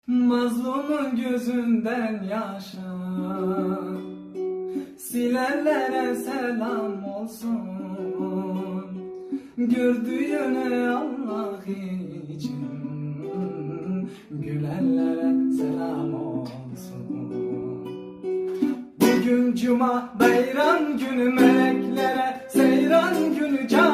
Mazlumun gözünden yaşa, silenlere selam olsun. Gördüğüne Allah için, gülenlere selam olsun. Bugün cuma, bayram günü, meleklere seyran günü, can